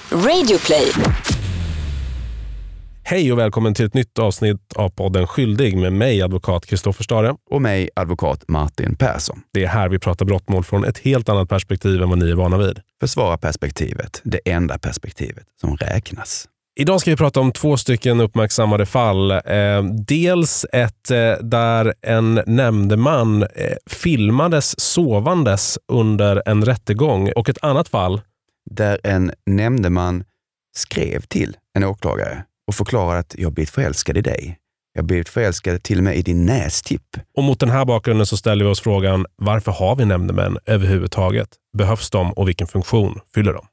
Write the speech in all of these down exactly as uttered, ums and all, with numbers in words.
Radioplay. Hej och välkommen till ett nytt avsnitt av podden Skyldig med mig, advokat Kristoffer Stare. Och mig, advokat Martin Persson. Det är här vi pratar brottmål från ett helt annat perspektiv än vad ni är vana vid. Försvara perspektivet, det enda perspektivet som räknas. Idag ska vi prata om två stycken uppmärksammade fall. Eh, dels ett eh, där en nämndeman eh, filmades sovandes under en rättegång, och ett annat fall där en nämndeman skrev till en åklagare och förklarade att jag blivit förälskad i dig. Jag blivit förälskad till och med i din nästipp. Och mot den här bakgrunden så ställer vi oss frågan, varför har vi nämndemän överhuvudtaget? Behövs de och vilken funktion fyller de?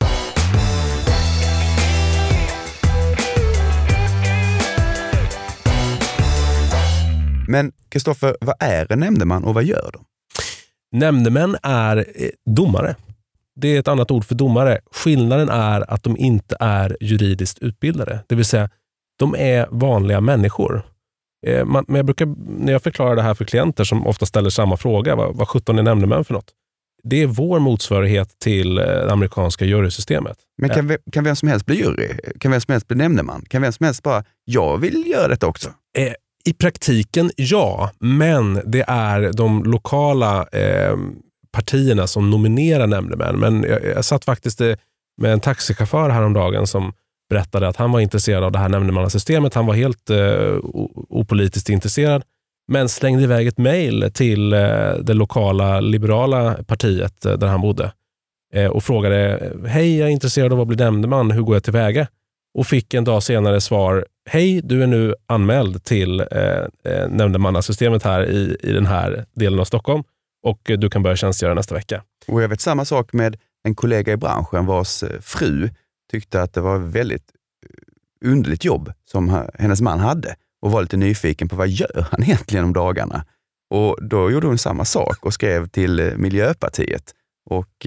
Men Kristoffer, vad är en nämndeman och vad gör de? Nämndemän är eh, domare. Det är ett annat ord för domare. Skillnaden är att de inte är juridiskt utbildade. Det vill säga, de är vanliga människor. Eh, man, men jag brukar, när jag förklarar det här för klienter som ofta ställer samma fråga, vad, vad sjutton är nämndemän för något? Det är vår motsvarighet till eh, det amerikanska jurysystemet. Men kan, vi, kan vem som helst bli jury? Kan vem som helst bli nämndeman? Kan vem som helst bara, jag vill göra detta också? Eh, I praktiken ja, men det är de lokala eh, partierna som nominerar nämndemän. Men jag, jag satt faktiskt med en taxichaufför häromdagen som berättade att han var intresserad av det här nämndemannasystemet. Han var helt eh, opolitiskt intresserad, men slängde iväg ett mejl till eh, det lokala liberala partiet eh, där han bodde eh, och frågade, hej, jag är intresserad av att bli nämndeman, hur går jag tillväga? Och fick en dag senare svar, hej, du är nu anmäld till eh, nämndemannasystemet här i, i den här delen av Stockholm, och du kan börja tjänstgöra nästa vecka. Och jag vet samma sak med en kollega i branschen vars fru tyckte att det var väldigt underligt jobb som hennes man hade och var lite nyfiken på vad gör han egentligen om dagarna. Och då gjorde hon samma sak och skrev till Miljöpartiet. Och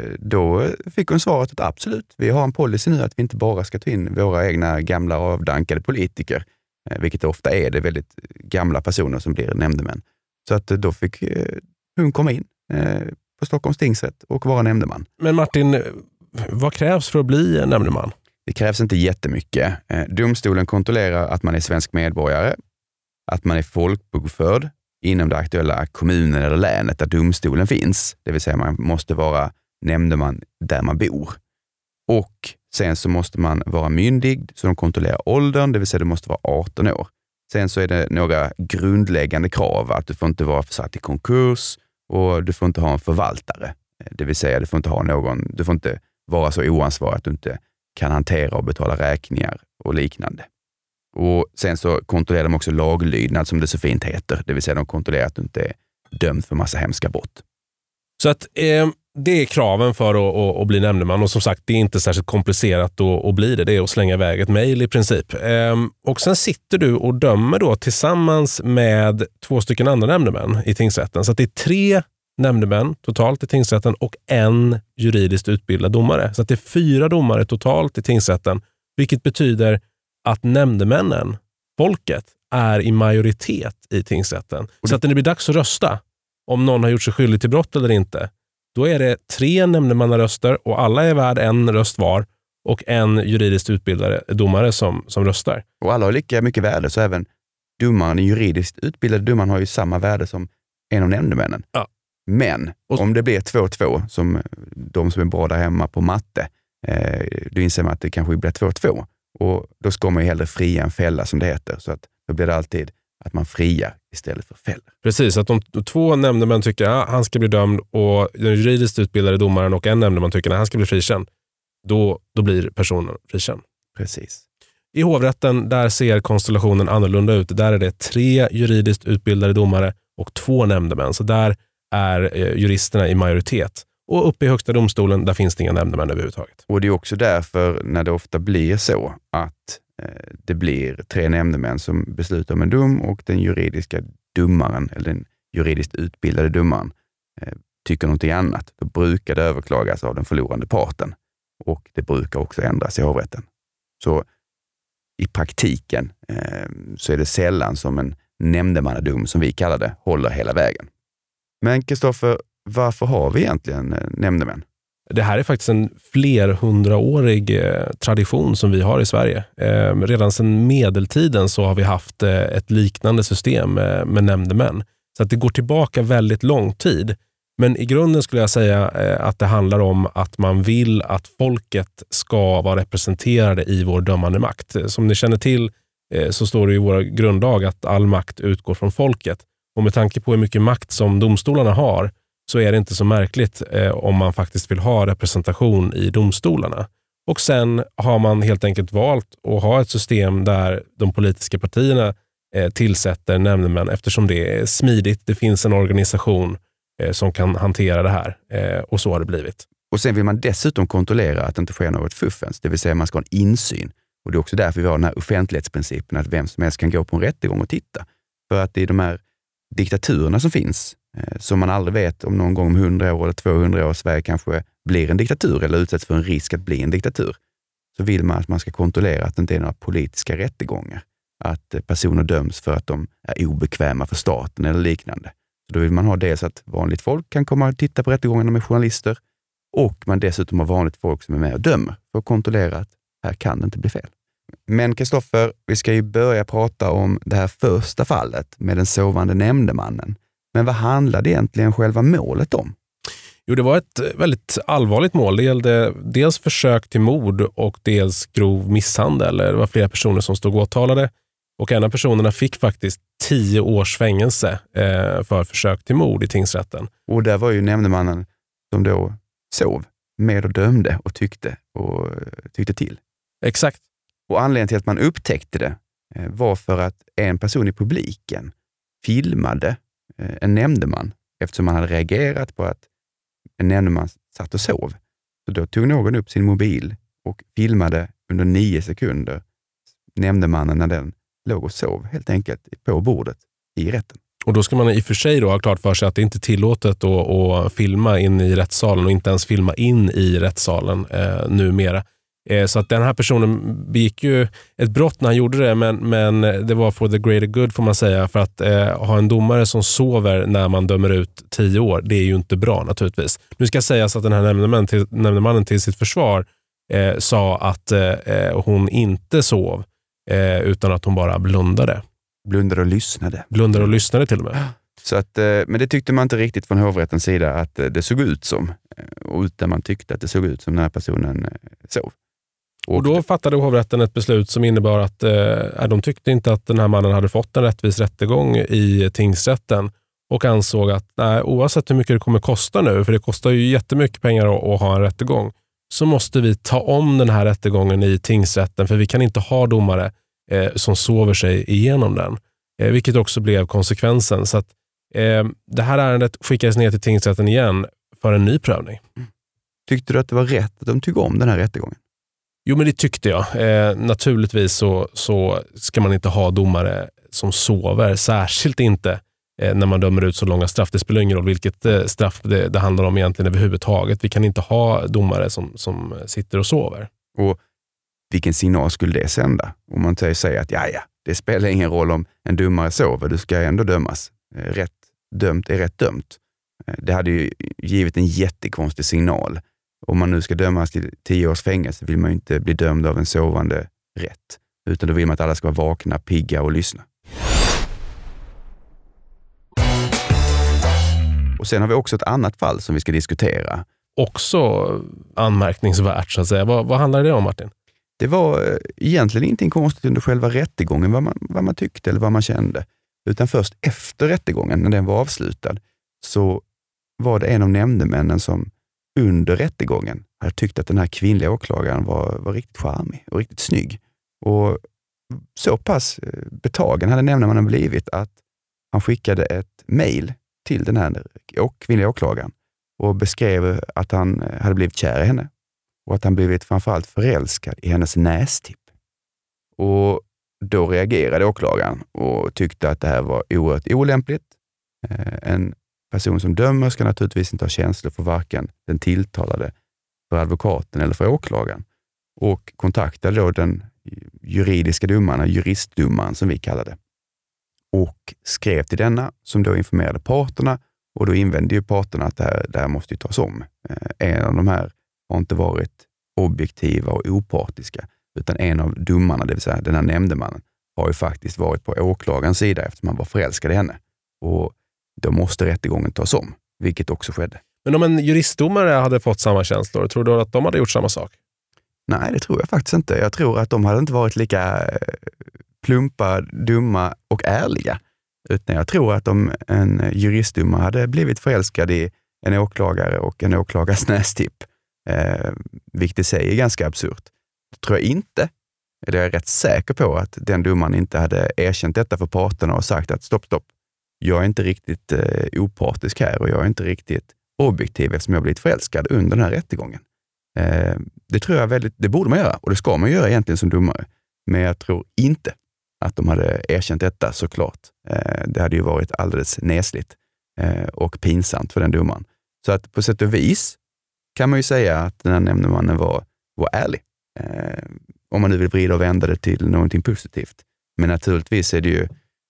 då fick hon svaret att absolut, vi har en policy nu att vi inte bara ska ta in våra egna gamla avdankade politiker, vilket det ofta är, det är väldigt gamla personer som blir nämndemän. Så att då fick hon komma in på Stockholms tingsrätt och vara nämndeman. Men Martin, vad krävs för att bli nämndeman? Det krävs inte jättemycket. Domstolen kontrollerar att man är svensk medborgare, att man är folkbokförd inom det aktuella kommunen eller länet där domstolen finns. Det vill säga man måste vara nämndeman där man bor. Och sen så måste man vara myndig, så de kontrollerar åldern, det vill säga du måste vara arton år. Sen så är det några grundläggande krav, att du får inte vara försatt i konkurs och du får inte ha en förvaltare. Det vill säga du får inte ha någon, du får inte vara så oansvarig att du inte kan hantera och betala räkningar och liknande. Och sen så kontrollerar de också laglydnad, som det så fint heter. Det vill säga de kontrollerar att du inte är dömd för massa hemska brott. Så att eh, det är kraven för att, att, att bli nämndeman, och som sagt, det är inte särskilt komplicerat att, att bli det. Det är att slänga iväg ett mejl i princip. Eh, och sen sitter du och dömer då tillsammans med två stycken andra nämndemän i tingsrätten. Så att det är tre nämndemän totalt i tingsrätten och en juridiskt utbildad domare. Så att det är fyra domare totalt i tingsrätten, vilket betyder att nämndemännen, folket, är i majoritet i tingsrätten. Så att när det blir dags att rösta, om någon har gjort sig skyldig till brott eller inte, då är det tre nämndemannaröster och alla är värd en röst var, och en juridiskt utbildad domare som, som röstar. Och alla har lika mycket värde, så även domaren, den juridiskt utbildade domaren, har ju samma värde som en av nämndemännen. Ja. Men och om det blir två två, som de som är bra där hemma på matte, eh, då inser man att det kanske blir två två. Och då ska man ju hellre fria än fälla, som det heter. Så att då blir det alltid att man friar istället för fäller. Precis, att de två nämndemän tycker att ja, han ska bli dömd, och den juridiskt utbildade domaren och en nämndeman tycker att han ska bli frikänd. Då, då blir personen frikänd. Precis. I hovrätten, där ser konstellationen annorlunda ut. Där är det tre juridiskt utbildade domare och två nämndemän. Så där är eh, juristerna i majoritet. Och uppe i högsta domstolen, där finns det inga nämndemän överhuvudtaget. Och det är också därför, när det ofta blir så att eh, det blir tre nämndemän som beslutar om en dom, och den juridiska domaren, eller den juridiskt utbildade domaren, eh, tycker någonting annat. Då brukar det överklagas av den förlorande parten. Och det brukar också ändras i hovrätten. Så i praktiken eh, så är det sällan som en nämndemannadom, som vi kallar det, håller hela vägen. Men Kristoffer, varför har vi egentligen nämndemän? Det här är faktiskt en flerhundraårig eh, tradition som vi har i Sverige. Eh, redan sedan medeltiden så har vi haft eh, ett liknande system med, med nämndemän. Så att det går tillbaka väldigt lång tid. Men i grunden skulle jag säga eh, att det handlar om att man vill att folket ska vara representerade i vår dömande makt. Som ni känner till eh, så står det i vår grundlag att all makt utgår från folket. Och med tanke på hur mycket makt som domstolarna har så är det inte så märkligt eh, om man faktiskt vill ha representation i domstolarna. Och sen har man helt enkelt valt att ha ett system där de politiska partierna eh, tillsätter nämndemän eftersom det är smidigt. Det finns en organisation eh, som kan hantera det här eh, och så har det blivit. Och sen vill man dessutom kontrollera att det inte sker något fuffens, det vill säga man ska ha en insyn. Och det är också därför vi har den här offentlighetsprincipen att vem som helst kan gå på en rättegång och titta. För att det är de här diktaturerna som finns, eh, som man aldrig vet om någon gång om hundra år eller tvåhundra år Sverige kanske blir en diktatur eller utsätts för en risk att bli en diktatur. Så vill man att man ska kontrollera att det inte är några politiska rättegångar. Att eh, personer döms för att de är obekväma för staten eller liknande. Så då vill man ha dels att vanligt folk kan komma och titta på rättegångarna med journalister och man dessutom har vanligt folk som är med och dömer för att kontrollera att här kan det inte bli fel. Men Kristoffer, vi ska ju börja prata om det här första fallet med den sovande nämndemannen. Men vad handlade egentligen själva målet om? Jo, det var ett väldigt allvarligt mål. Det gällde dels försök till mord och dels grov misshandel. Det var flera personer som stod åtalade och en av personerna fick faktiskt tio års fängelse för försök till mord i tingsrätten. Och där var ju nämndemannen som då sov med och dömde och tyckte och tyckte till. Exakt. Och anledningen till att man upptäckte det var för att en person i publiken filmade en nämndeman eftersom man hade reagerat på att en nämndeman satt och sov. Så då tog någon upp sin mobil och filmade under nio sekunder nämndemannen när den låg och sov helt enkelt på bordet i rätten. Och då ska man i och för sig då ha klart för sig att det inte är tillåtet att, att filma in i rättssalen och inte ens filma in i rättssalen eh, numera. Så att den här personen begick ju ett brott när han gjorde det, men, men det var for the greater good får man säga, för att eh, ha en domare som sover när man dömer ut tio år, det är ju inte bra naturligtvis. Nu ska sägas att den här nämndemannen till, nämndemannen till sitt försvar eh, sa att eh, hon inte sov eh, utan att hon bara blundade. Blundade och lyssnade. Blundade och lyssnade till och med. Så att, men det tyckte man inte riktigt från hovrättens sida att det såg ut som, utan man tyckte att det såg ut som den här personen sov. Och då fattade hovrätten ett beslut som innebar att eh, de tyckte inte att den här mannen hade fått en rättvis rättegång i tingsrätten och ansåg att nej, oavsett hur mycket det kommer kosta nu, för det kostar ju jättemycket pengar att, att ha en rättegång, så måste vi ta om den här rättegången i tingsrätten, för vi kan inte ha domare eh, som sover sig igenom den. Eh, vilket också blev konsekvensen. Så att eh, det här ärendet skickades ner till tingsrätten igen för en ny prövning. Mm. Tyckte du att det var rätt att de tog om den här rättegången? Jo, men det tyckte jag. Eh, naturligtvis så, så ska man inte ha domare som sover. Särskilt inte eh, när man dömer ut så långa straff. Det spelar ingen roll vilket eh, straff det, det handlar om egentligen överhuvudtaget. Vi kan inte ha domare som, som sitter och sover. Och vilken signal skulle det sända? Om man säger att ja, ja, det spelar ingen roll om en domare sover. Du ska ändå dömas. Eh, rätt dömt är rätt dömt. Eh, det hade ju givit en jättekonstig signal. Om man nu ska dömas till tio års fängelse vill man ju inte bli dömd av en sovande rätt. Utan då vill man att alla ska vara vakna, pigga och lyssna. Och sen har vi också ett annat fall som vi ska diskutera. Också anmärkningsvärt så att säga. Vad, vad handlar det om, Martin? Det var egentligen ingenting konstigt under själva rättegången, vad man, vad man tyckte eller vad man kände. Utan först efter rättegången, när den var avslutad, så var det en av nämndemännen som under rättegången hade tyckt att den här kvinnliga åklagaren var, var riktigt charmig och riktigt snygg. Och så pass betagen hade nämndemannen blivit att han skickade ett mejl till den här kvinnliga åklagaren och beskrev att han hade blivit kär i henne och att han blivit framförallt förälskad i hennes nästipp. Och då reagerade åklagaren och tyckte att det här var oerhört olämpligt. En person som dömer ska naturligtvis inte ha känslor för varken den tilltalade, för advokaten eller för åklagaren. Och kontaktade då den juridiska domaren, juristdomaren som vi kallar det. Och skrev till denna som då informerade parterna och då invände ju parterna att det här, det här måste ju tas om. En av de här har inte varit objektiva och opartiska, utan en av domarna, det vill säga den här nämndemannen, har ju faktiskt varit på åklagarens sida eftersom han var förälskad i henne. Och då måste rättegången tas om, vilket också skedde. Men om en juristdomare hade fått samma känslor, tror du att de hade gjort samma sak? Nej, det tror jag faktiskt inte. Jag tror att de hade inte varit lika plumpa, dumma och ärliga. Utan jag tror att om en juristdomare hade blivit förälskad i en åklagare och en åklagares nästipp, eh, vilket i sig är ganska absurt, då tror jag inte, eller jag är rätt säker på att den domaren inte hade erkänt detta för parterna och sagt att stopp, stopp, jag är inte riktigt eh, opartisk här och jag är inte riktigt objektiv eftersom jag blivit förälskad under den här rättegången. Eh, det tror jag väldigt, det borde man göra och det ska man göra egentligen som domare. Men jag tror inte att de hade erkänt detta såklart. Eh, det hade ju varit alldeles nesligt eh, och pinsamt för den domaren. Så att på sätt och vis kan man ju säga att den här nämndemannen var, var ärlig. Eh, om man nu vill vrida och vända det till någonting positivt. Men naturligtvis är det ju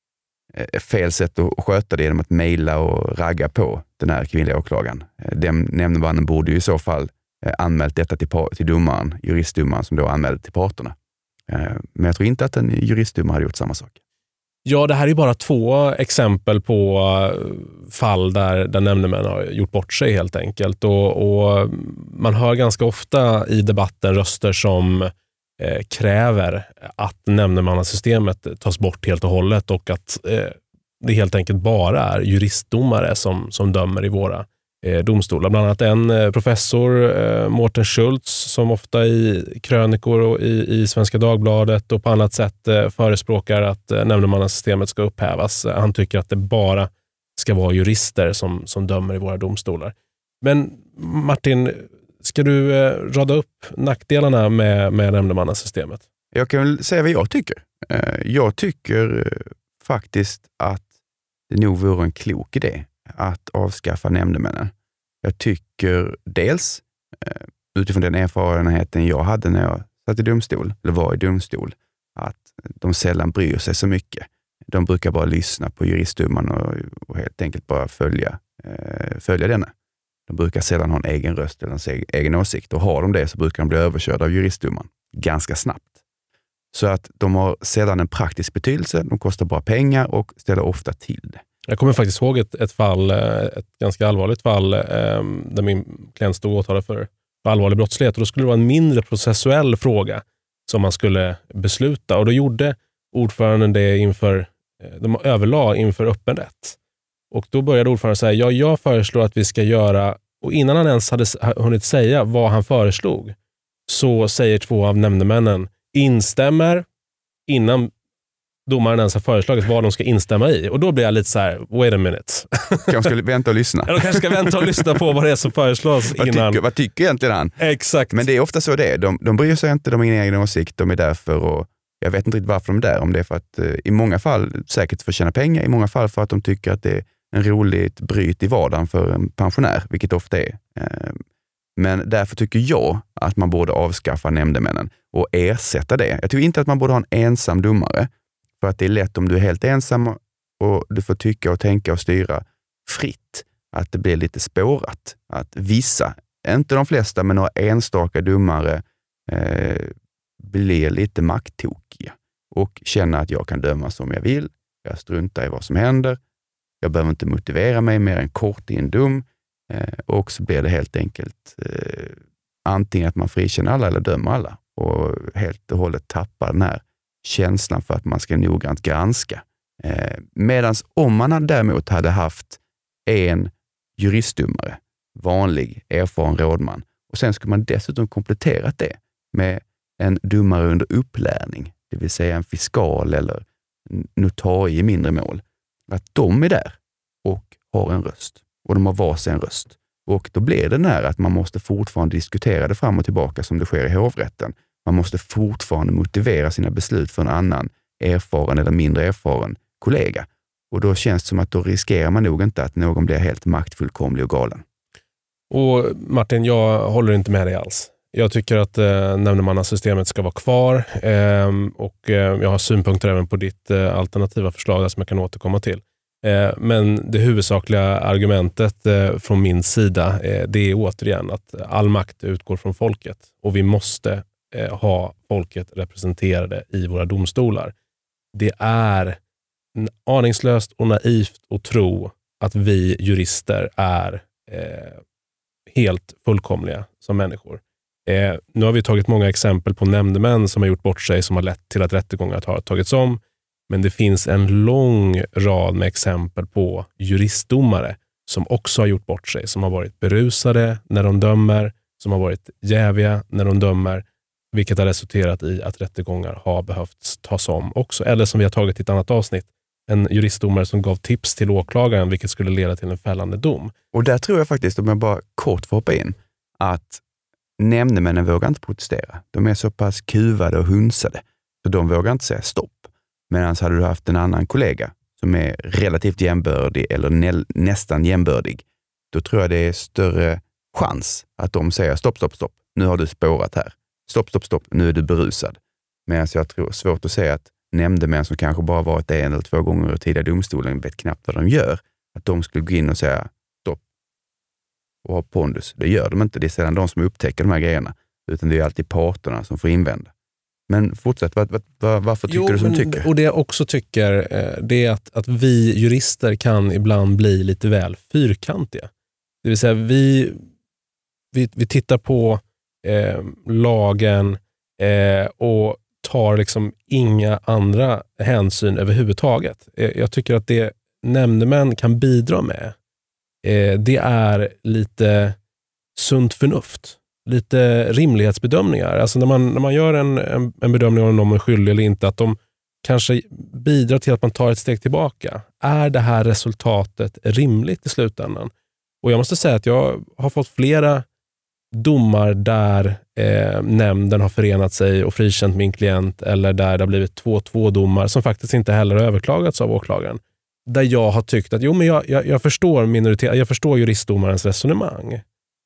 eh, fel sätt att sköta det genom att mejla och ragga på den här kvinnliga åklagaren. Eh, den nämndemannen borde ju i så fall eh, anmält detta till, till domaren, juristdomaren som då anmälde till parterna. Eh, men jag tror inte att en juristdomare hade gjort samma sak. Ja, det här är bara två exempel på fall där, där nämndemän har gjort bort sig helt enkelt. Och, och man hör ganska ofta i debatten röster som eh, kräver att nämndemannasystemet tas bort helt och hållet och att eh, det helt enkelt bara är juristdomare som, som dömer i våra eh, domstolar. Bland annat en eh, professor, eh, Mårten Schultz, som ofta i krönikor och i, i Svenska Dagbladet och på annat sätt eh, förespråkar att eh, nämndemannasystemet ska upphävas. Han tycker att det bara ska vara jurister som, som dömer i våra domstolar. Men Martin, ska du eh, rada upp nackdelarna med, med nämndemannasystemet? Jag kan väl säga vad jag tycker. Eh, jag tycker eh, faktiskt att det nog vore en klok idé att avskaffa nämndemännen. Jag tycker dels eh, utifrån den erfarenheten jag hade när jag satt i domstol, eller var i domstol, att de sällan bryr sig så mycket. De brukar bara lyssna på juristdomaren och, och helt enkelt bara följa, eh, följa denna. De brukar sällan ha en egen röst eller en egen åsikt, och har de det så brukar de bli överkörda av juristdomaren ganska snabbt. Så att de har sällan en praktisk betydelse, de kostar bara pengar och ställer ofta till det. Jag kommer faktiskt ihåg ett, ett fall, ett ganska allvarligt fall eh, där min klient stod åtalad för, för allvarlig brottslighet, och då skulle det vara en mindre processuell fråga som man skulle besluta, och då gjorde ordföranden det inför, de överlag inför öppen rätt. Och då började ordföranden säga, ja, jag föreslår att vi ska göra, och innan han ens hade hunnit säga vad han föreslog, så säger två av nämndemännen instämmer innan domaren ens har föreslagit vad de ska instämma i. Och då blir jag lite så här, wait a minute. Kanske ska vänta och lyssna. Ja, de kanske ska vänta och lyssna på vad det är som föreslås vad innan. Tycker, vad tycker egentligen han? Exakt. Men det är ofta så det är. De, de bryr sig inte, de har ingen egen åsikt, de är där för att, jag vet inte riktigt varför de är där, om det är för att eh, i många fall säkert för att tjäna pengar, i många fall för att de tycker att det är en roligt bryt i vardagen för en pensionär, vilket ofta är. Eh, men därför tycker jag att man borde avskaffa nämndemännen och ersätta det. Jag tycker inte att man borde ha en ensam domare, för att det är lätt om du är helt ensam och du får tycka och tänka och styra fritt, att det blir lite spårat. Att vissa, inte de flesta, men några enstaka domare eh, blir lite makttokiga och känner att jag kan döma som jag vill. Jag struntar i vad som händer. Jag behöver inte motivera mig mer än kort i en dom. Eh, och så blir det helt enkelt eh, antingen att man frikänner alla eller dömer alla och helt och hållet tappar den här känslan för att man ska noggrant granska. Eh, Medan om man däremot hade haft en juristdomare, vanlig, erfaren rådman, och sen skulle man dessutom kompletterat det med en domare under upplärning, det vill säga en fiskal eller notarie i mindre mål, att de är där och har en röst. Och de har varsin en röst. Och då blir det den här att man måste fortfarande diskutera det fram och tillbaka som det sker i hovrätten. Man måste fortfarande motivera sina beslut för en annan erfaren eller mindre erfaren kollega. Och då känns det som att då riskerar man nog inte att någon blir helt maktfullkomlig och galen. Och Martin, jag håller inte med dig alls. Jag tycker att eh, nämndemannasystemet ska vara kvar eh, och eh, jag har synpunkter även på ditt eh, alternativa förslag som jag kan återkomma till. Eh, men det huvudsakliga argumentet eh, från min sida eh, det är återigen att all makt utgår från folket och vi måste eh, ha folket representerade i våra domstolar. Det är aningslöst och naivt att tro att vi jurister är eh, helt fullkomliga som människor. Eh, nu har vi tagit många exempel på nämndemän som har gjort bort sig som har lett till att rättegångar har tagits om. Men det finns en lång rad med exempel på juristdomare som också har gjort bort sig. Som har varit berusade när de dömer. Som har varit jäviga när de dömer. Vilket har resulterat i att rättegångar har behövt tas om också. Eller som vi har tagit i ett annat avsnitt. En juristdomare som gav tips till åklagaren vilket skulle leda till en fällande dom. Och där tror jag faktiskt, om jag bara kort får hoppa in, att nämndemännen vågar inte protestera. De är så pass kuvade och hunsade. Så de vågar inte säga stopp. Medan hade du haft en annan kollega som är relativt jämbördig eller nä- nästan jämbördig, då tror jag det är större chans att de säger stopp, stopp, stopp. Nu har du spårat här. Stopp, stopp, stopp. Nu är du berusad. Medan jag tror svårt att säga att nämndemän som kanske bara varit en eller två gånger i tidigare domstolen vet knappt vad de gör, att de skulle gå in och säga stopp och ha pondus. Det gör de inte. Det är sedan de som upptäcker de här grejerna. Utan det är alltid parterna som får invända. Men fortsätt, var, var, varför tycker jo, du som men, tycker? Och det jag också tycker det är att, att vi jurister kan ibland bli lite väl fyrkantiga. Det vill säga vi, vi, vi tittar på eh, lagen eh, och tar liksom inga andra hänsyn överhuvudtaget. Eh, jag tycker att det nämndemän kan bidra med eh, det är lite sunt förnuft. Lite rimlighetsbedömningar. Alltså när man, när man gör en, en, en bedömning om någon är skyldig eller inte, att de kanske bidrar till att man tar ett steg tillbaka. Är det här resultatet rimligt i slutändan? Och jag måste säga att jag har fått flera domar där eh, nämnden har förenat sig och frikänt min klient, eller där det har blivit två två domar som faktiskt inte heller har överklagats av åklagaren. Där jag har tyckt att jo, men jag, jag, jag förstår minoritet, jag förstår juristdomarens resonemang.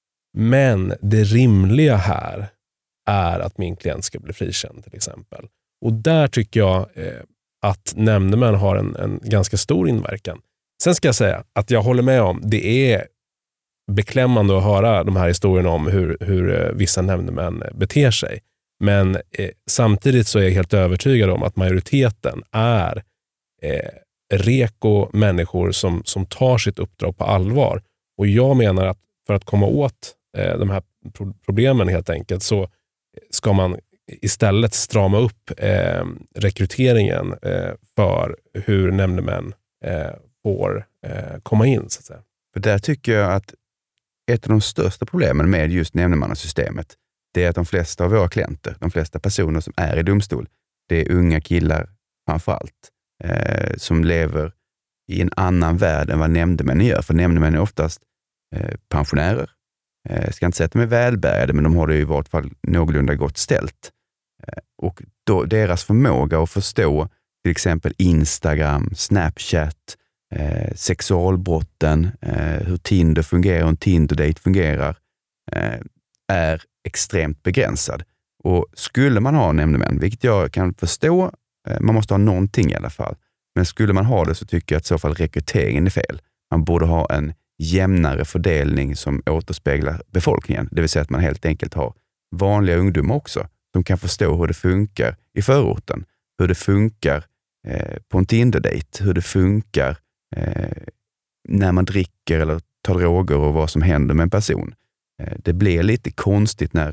Men det rimliga här är att min klient ska bli frikänd till exempel. Och där tycker jag eh, att nämndemän har en, en ganska stor inverkan. Sen ska jag säga att jag håller med om det är beklämmande att höra de här historierna om hur, hur eh, vissa nämndemän beter sig. Men eh, samtidigt så är jag helt övertygad om att majoriteten är eh, reko människor som, som tar sitt uppdrag på allvar. Och jag menar att för att komma åt eh, de här pro- problemen helt enkelt så ska man istället strama upp eh, rekryteringen eh, för hur nämndemän eh, får eh, komma in så att säga. För där tycker jag att ett av de största problemen med just nämndemannasystemet, det är att de flesta av våra klienter, de flesta personer som är i domstol, det är unga killar framförallt, eh, som lever i en annan värld än vad nämndemännen gör. För nämndemän är oftast eh, pensionärer. Jag eh, ska inte säga att de är välbärgade, men de har det i vart fall någorlunda gott ställt. Eh, och då, deras förmåga att förstå till exempel Instagram, Snapchat, eh, sexualbrotten, eh, hur Tinder fungerar och en Tinder-date fungerar, eh, är extremt begränsad. Och skulle man ha nämndemän, vilket jag kan förstå, eh, man måste ha någonting i alla fall. Men skulle man ha det så tycker jag att i så fall rekryteringen är fel. Man borde ha en jämnare fördelning som återspeglar befolkningen. Det vill säga att man helt enkelt har vanliga ungdomar också som kan förstå hur det funkar i förorten. Hur det funkar eh, på en Tinder-date. Hur det funkar eh, när man dricker eller tar droger och vad som händer med en person. Eh, det blir lite konstigt när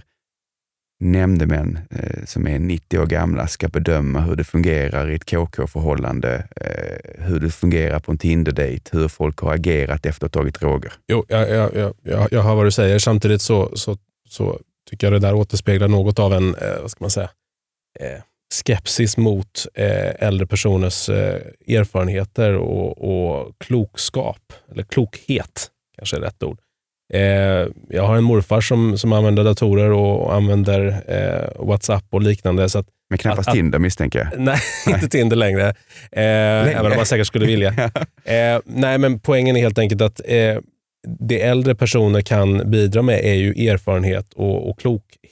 nämndemän eh, som är nittio år gamla ska bedöma hur det fungerar i ett K K-förhållande, eh, hur det fungerar på en Tinder-date, hur folk har agerat efter att ha tagit droger. Jo, jag, jag, jag, jag hör vad du säger. Samtidigt så, så, så tycker jag det där återspeglar något av en, eh, vad ska man säga, eh, skepsis mot eh, äldre personers eh, erfarenheter och, och klokskap, eller klokhet kanske är rätt ord. Eh, jag har en morfar som, som använder datorer och, och använder eh, WhatsApp och liknande. Så att, Men knappast att, Tinder misstänker jag. Nej, inte Tinder längre. Eh, även om man säkert skulle vilja. eh, nej, men poängen är helt enkelt att eh, det äldre personer kan bidra med är ju erfarenhet och, och klokhet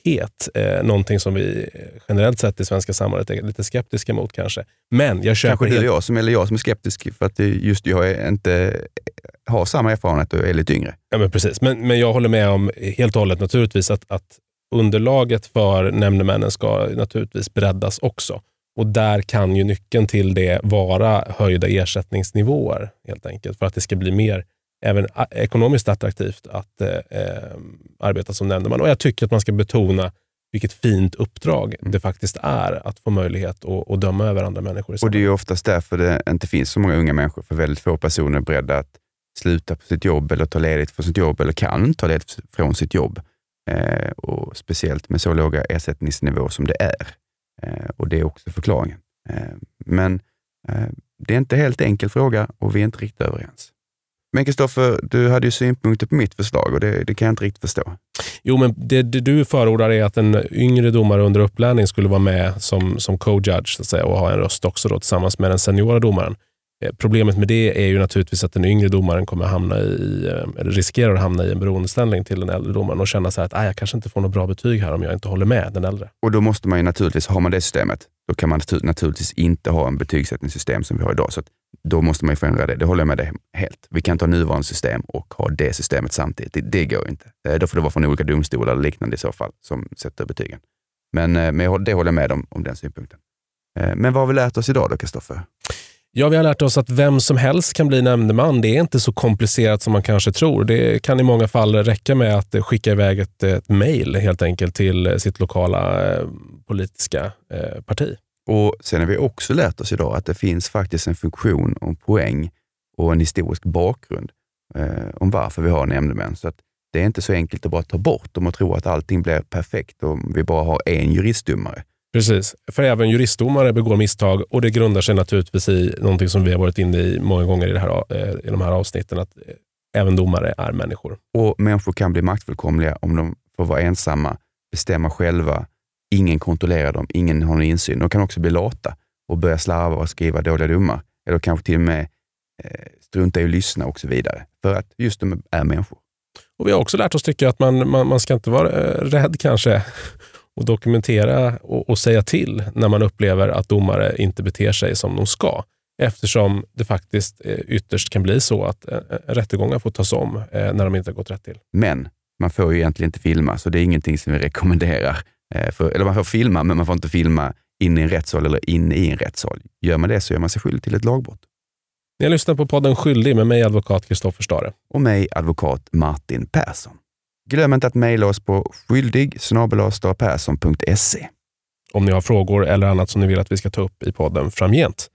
likhet. Eh, någonting som vi generellt sett i svenska samhället är lite skeptiska mot kanske. Men jag köper kanske helt... det är jag som, eller jag som är skeptisk för att just jag är inte har samma erfarenhet och är lite yngre. Ja, men precis. Men, men jag håller med om helt och hållet naturligtvis att, att underlaget för nämndemännen ska naturligtvis breddas också. Och där kan ju nyckeln till det vara höjda ersättningsnivåer helt enkelt. För att det ska bli mer även ekonomiskt attraktivt att eh, arbeta som nämndeman. Och jag tycker att man ska betona vilket fint uppdrag det faktiskt är att få möjlighet att, att döma över andra människor. Och det är ju oftast därför det inte finns så många unga människor. För väldigt få personer är beredda att sluta på sitt jobb eller ta ledigt från sitt jobb eller kan ta ledigt från sitt jobb. Eh, och speciellt med så låga ersättningsnivåer som det är. Eh, och det är också förklaringen. Eh, men eh, det är inte helt enkel fråga och vi är inte riktigt överens. Men Kristoffer, du hade ju synpunkter på mitt förslag och det, det kan jag inte riktigt förstå. Jo, men det, det du förordar är att en yngre domare under upplärning skulle vara med som, som co-judge så att säga, och ha en röst också då, tillsammans med den seniora domaren. Eh, problemet med det är ju naturligtvis att den yngre domaren kommer hamna i, eller riskerar att hamna i en beroendeställning till den äldre domaren och känna så här att jag kanske inte får något bra betyg här om jag inte håller med den äldre. Och då måste man ju naturligtvis, har man det systemet, då kan man naturligtvis inte ha en betygssättningssystem som vi har idag. Så att då måste man ju förändra det. Det håller jag med dig helt. Vi kan ta nuvarande system och ha det systemet samtidigt. Det, det går inte. Då får det vara från olika domstolar eller liknande i så fall som sätter betygen. Men, men det håller jag med om, om den synpunkten. Men vad har vi lärt oss idag då, Kristoffer? Ja, vi har lärt oss att vem som helst kan bli nämndeman. Det är inte så komplicerat som man kanske tror. Det kan i många fall räcka med att skicka iväg ett, ett mejl helt enkelt till sitt lokala eh, politiska eh, parti. Och sen har vi också lärt oss idag att det finns faktiskt en funktion och en poäng och en historisk bakgrund eh, om varför vi har nämndemän. Så att det är inte så enkelt att bara ta bort om och tro att allting blir perfekt om vi bara har en juristdomare. Precis, för även juristdomare begår misstag och det grundar sig naturligtvis i någonting som vi har varit inne i många gånger i, det här, i de här avsnitten, att även domare är människor. Och människor kan bli maktfullkomliga om de får vara ensamma, bestämma själva, ingen kontrollerar dem, ingen har någon insyn. De kan också bli lata och börja slarva och skriva dåliga domar. Eller kanske till och med eh, strunta i att lyssna och så vidare. För att just de är människor. Och vi har också lärt oss tycka att man, man, man ska inte vara eh, rädd kanske och dokumentera och, och säga till när man upplever att domare inte beter sig som de ska. Eftersom det faktiskt eh, ytterst kan bli så att eh, rättegångar får tas om eh, när de inte har gått rätt till. Men man får ju egentligen inte filma, så det är ingenting som vi rekommenderar. Eh, för, eller man får filma, men man får inte filma in i en rättssal eller in i en rättssal. Gör man det så gör man sig skyldig till ett lagbrott. Ni har lyssnat på podden Skyldig med mig, advokat Kristoffer Stare. Och mig, advokat Martin Persson. Glöm inte att mejla oss på skyldig snabel-a starapersson punkt se. Om ni har frågor eller annat som ni vill att vi ska ta upp i podden framgent.